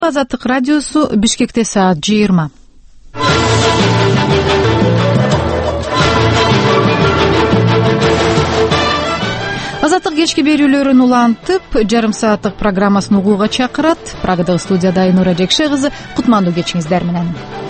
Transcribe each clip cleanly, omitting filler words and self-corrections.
Азаттык радиосу Бишкекте саат 20. Азаттык кечки берүүлөрүн улантып, жарым сааттык программасын угууга чакырат. Прагадагы студияда Айнура Жекше кызы. Кутмандуу кечиңиздер менен.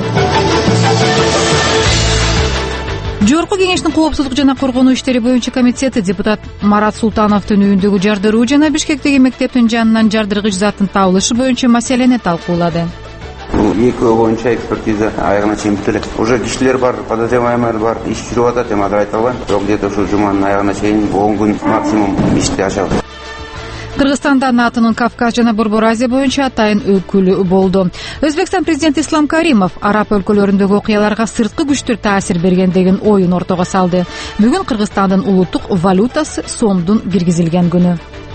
Жогорку кеңештин коопсуздук жана коргонуу иштери боюнча комитети депутат Марат Султановдун үйүндөгү жардыруу жана Бишкектеги мектептин жанынан жардыргыч заттын табылышы боюнча маселени талкуулады. Бул экөө боюнча экспертиза аягына чейин бүтө элек. Уже кишилер бар, подозреваемый бар, иш жүрүп атат, эми азыр айта албайм. Бирок где-то ушу жуманын аягына чейин 10 күн максимум ишти ашабыз. Кыргызстанда НАТОнун Кавказ жана Борбор Азия боюнча атайын өкүлү болду. Өзбекстан президенти Ислам Каримов араб өлкөлөрүндөгү окуяларга сырткы күчтөр таасир берген деген оюн ортого салды. Бүгүн Кыргызстандын улуттук валютасы сомдун киргизилген күнү.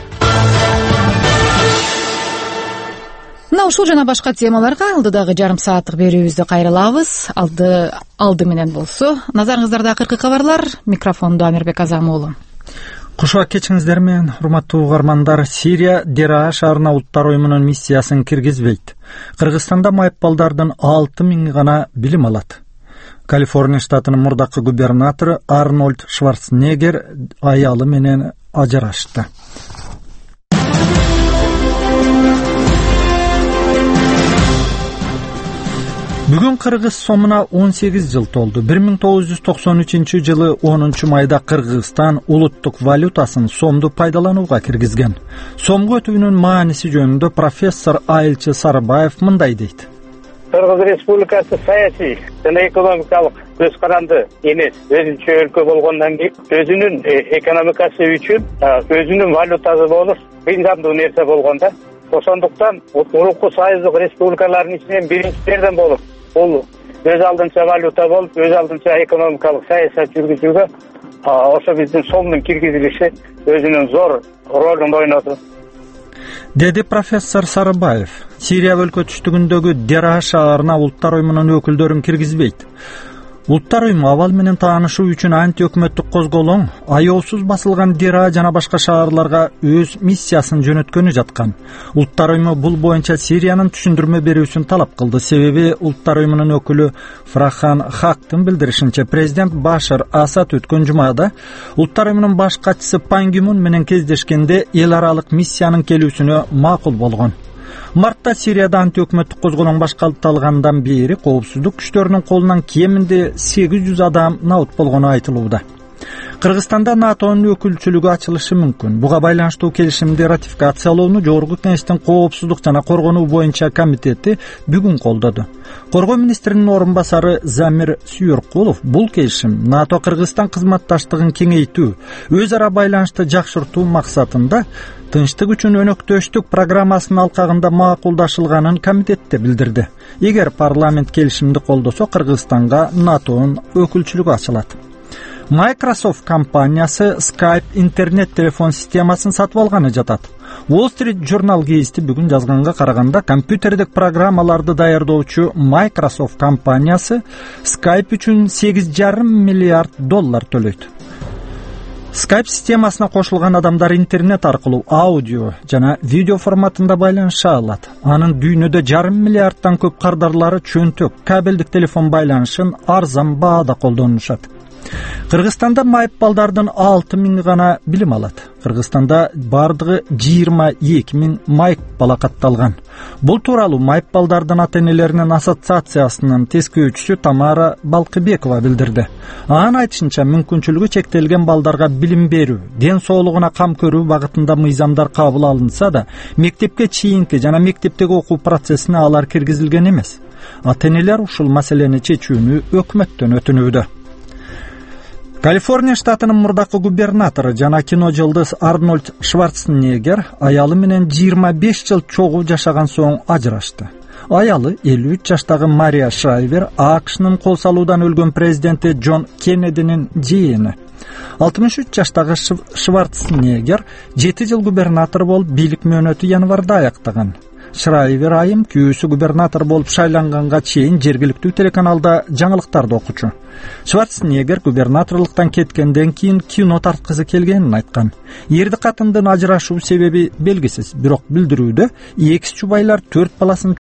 Мына ушул жана башка темаларга алдыдагы жарым сааттык берүүбүздү кайрылабыз. Алды менен болсо, назарыңыздарда акыркы кабарлар. Микрофондо Амирбек Азамуулу. Кушуак кечиңиздер менен, урматтуу угармандар. Сирия Дераа шаарына улуттар уюмунун миссиясын киргизбейт. Кыргызстанда майыппалдардын 6000 гана билим алат. Калифорния штатынын мурдакы губернатору Арнольд Шварценеггер аялы менен ажырашты. Бүгүн кыргыз сомуна 18 жыл толду. 1993 жылы 10 майда Кыргызстан улуттук валютасын сомду пайдаланууга киргизген. Сомго өтүүнүн мааниси жөнүндө профессор Айылчы Сарыбаев мындай дейт. Кыргыз Республикасы саясий жана экономикалык көз каранды эмес өзүнчө өлкө болгондон кийин өзүнүн экономикасы үчүн өзүнүн валютасы болуп мыйзамдуу нерсе болгондо, ошондуктан Улуттук Союздук республикалардын ичинен биринчилерден болуп, бул өз алдынча валюта болуп, өз алдынча экономикалык саясат жүргүзүүгө ошо биздин сомдун киргизилиши өзүнүн зор ролун ойноду, деди профессор Сарыбаев. Сирия өлкө түштүгүндөгү Дераа шаарына улуттар уюмунун өкүлдөрүн киргизбейт. Улуттар уюму абал менен таанышуу үчүн анти-өкмөттүк козголоң аеосуз басылган Дераа жана башка шаарларга өз миссиясын жөнөткөнү жаткан. Улуттар уюму бул боюнча Сириянын түшүндүрмө берүүсүн талап кылды. Себеби улуттар уюмунун өкүлү Фрахан Хактын билдиришинче, президент Башар Асад өткөн жумада улуттар уюмунун баш катчысы Пан Ги Мун менен кездешкенде эл аралык миссиянын келүүсүнө макул болгон. Мартта Сирияда анти-өкмөттүк козголоң башкалталгандан бери коопсуздук күчтөрүнүн колунан кеминде 800 адам набыт болгону айтылууда. Кыргызстанда НАТОнун өкүлчүлүгү ачылышы мүмкүн. Буга байланыштуу келишимди ратификациялоону Жогорку кеңештин коопсуздук жана коргонуу боюнча комитети бүгүн колдоду. Коргоо министринин орун басары Замир Сүйөркулов бул келишим НАТО Кыргызстан кызматташтыгын кеңейтүү, өз ара байланышты жакшыртуу максатында тынчтык үчүн өнөктөштүк программасынын алкагында макулдашылганын комитетте билдирди. Эгер парламент келишимди колдосо, Кыргызстанга НАТОнун өкүлчүлүгү ачылат. Microsoft компаниясы Skype интернет телефон системасын сатып алганы жатат. Wall Street Journal гезити бүгүн жазганга караганда, компьютердик программаларды даярдоочу Microsoft компаниясы Skype үчүн $8,5 миллиард төлөйт. Skype системасына кошулган адамдар интернет аркылуу аудио жана видео форматында байланыша алат. Анын дүйнөдө 1,5 миллиардтан көп кардарлары чөнтөк кабелдик телефон байланышын арзан баада колдонушат. Кыргызстанда майыппалдардын 6000 гана билим алат. Кыргызстанда бардыгы 22.000 майыппала катталган. Бул тууралуу майыппалдардын ата-энелеринин ассоциациясынын тескөөчүсү Тамара Балкыбекова билдирди. Анын айтышынча, мүмкүнчүлүгү чектелген балдарга билим берүү, ден соолугуна кам көрүү багытында мыйзамдар кабыл алынса да, мектепке чейинки жана мектептеги окуу процессине алар киргизилген эмес. Ата-энелер ушул маселени чечүүнү өкмөттөн өтүнүүдө. Калифорния штатынын мурдакы губернатору жана кино жылдыз Арнольд Шварценеггер аялы менен 25 жыл чогуу жашаган соң ажырашты. Аялы 53 жаштагы Мария Шрайвер АКШнын кол салуудан өлгөн президенти Джон Кеннединин жээни. 63 жаштагы Шварценеггер 7 жыл губернатор болуп, бийлик мөөнөтү январда аяктаган. Шрайвер айым күйөөсү губернатор болуп шайланганга чейин жергиликтүү телеканалда жаңылыктарды окучу. Шварценеггер губернаторлуктан кеткенден кийин кино тарткысы келгенин айткан. Эрди катындын ажырашуу себеби белгисиз, бирок билдирүүдө экс жубайлар 4 баласын